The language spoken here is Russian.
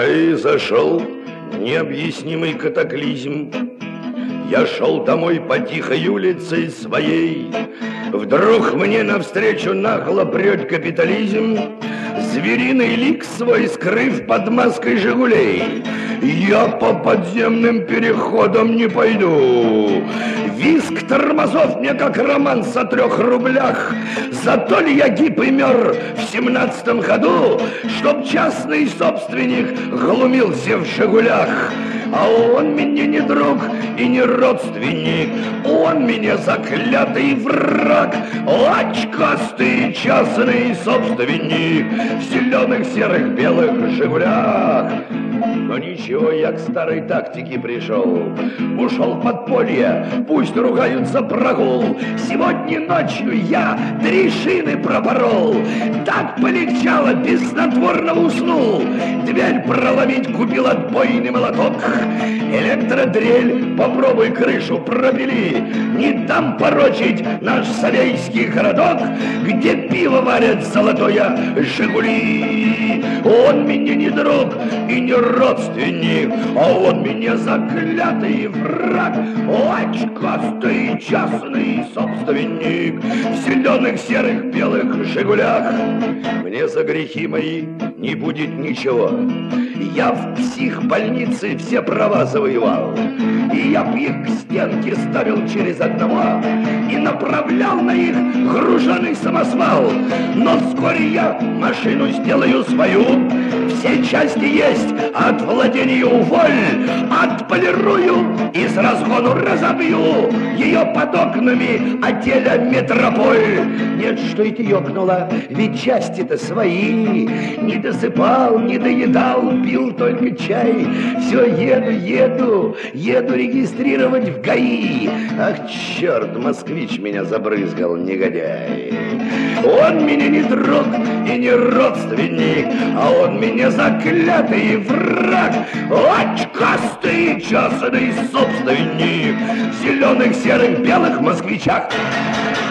Произошел необъяснимый катаклизм. Я шел домой по тихой улице своей. Вдруг мне навстречу нагло прет капитализм, звериный лик свой скрыв под маской «Жигулей». Я по подземным переходам не пойду. Визг тормозов мне как романс о 3 рублях. Зато ли я гиб и мер в 17-м году, чтоб частный собственник глумился в «Жигулях». А он мне не друг и не родственник, он мне заклятый враг, очкастый частный собственник в зеленых, серых, белых «Жигулях». Но ничего, я к старой тактике пришел. Ушел в подполье, пусть ругают за прогул. Сегодня ночью я 3 шины пропорол. Так полегчало, без снотворного уснул. Дверь проломить купил отбойный молоток. Электродрель, попробуй крышу пробили. Не дам порочить наш совейский городок, где пиво варят золотое «Жигули». Он мне не друг и не родственник, а он мне заклятый враг, очкастый частный собственник в зеленых, серых, белых «Жигулях». Мне за грехи мои не будет ничего. Я в психбольнице все права завоевал, и я б их к стенке ставил через одного и направлял на их груженый самосвал. Но вскоре я машину сделаю свою, все части есть, от владения уволь, отполирую и с разгону разобью ее под окнами отеля «Метрополь». Нет, что это ёкнуло, ведь части-то свои. Не досыпал, не доедал, пил только чай. Все еду регистрировать в ГАИ. Ах, черт, москвич меня забрызгал, негодяй. Он меня не друг и не родственник, а он меня заклятый враг, очкастый частный собственник в зеленых, серых, белых москвичах.